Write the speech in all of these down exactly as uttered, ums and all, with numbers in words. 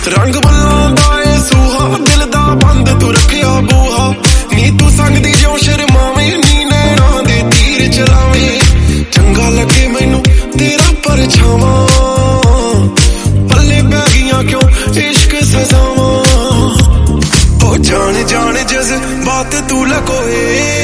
रंग बल्लां दा ए सूहा दिल दा बंद तू रखिया बूहा नी तू संगदी जो शर्मावे नी नैना दे तीर चलावे चंगा लगे मैनू तेरा परछावा पल्ले पै गईयां क्यों इश्क सजावां ओ जान जान जज़्बात तू लकोए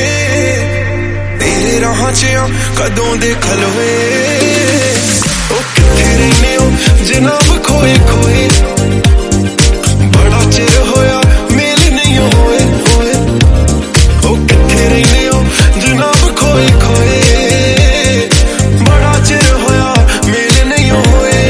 तेरे राह च कदों दे खलोए ओ कित्थे रहिने हो जनाब खोए खोए बड़ा चिर होया मेल नहीं होए होए ओ कित्थे रहिने हो जनाब खोए खोए बड़ा चिर होया मेल नहीं होए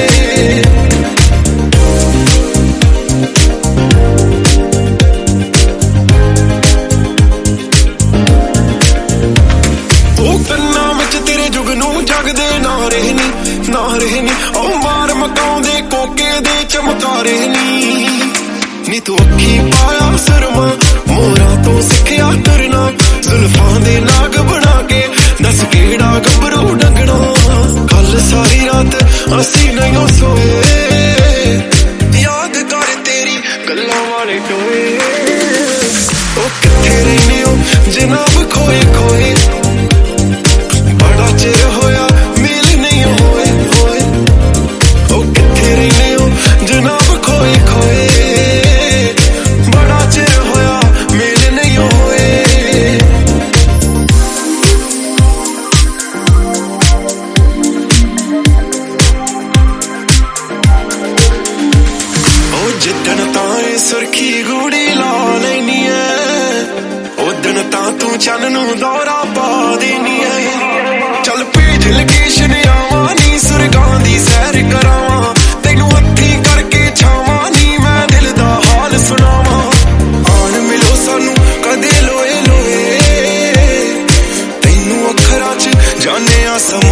ओ कन्ना विच तेरे जुगनू जगदे ना रहनी ना रहनी ओ मार मकाउंदे कोके दे चमकारे नी नी तू अखी पाया सुरमा मोरा तो सिखिया करना जुल्फां दे नाग बना के दस केड़ा गबरू डंगना कल सारी रात असी नहीं सोए याद कर तेरी गल्लां वाले टोए ओ कित्थे रहिने हो जनाब खोए खोए बड़ा चिर होया मेल नहीं होए होए ओ कित्थे रहिने हो जनाब खोए खोए बड़ा चिर होया मेल नहीं होए ओ जिद्दन तां सुर्खी गूड़ी ला लैनी है उदन तां तू चन्न नू दौरा पा देनी है चल भेज लोकेशन आवां नी सुरगां दी सैर करावां तैनू हत्थी करके छावां नी मैं दिल दा हाल सुनावां आन मिलो सानू कदे लोए लोए तैनू अखरां च जाने आ समा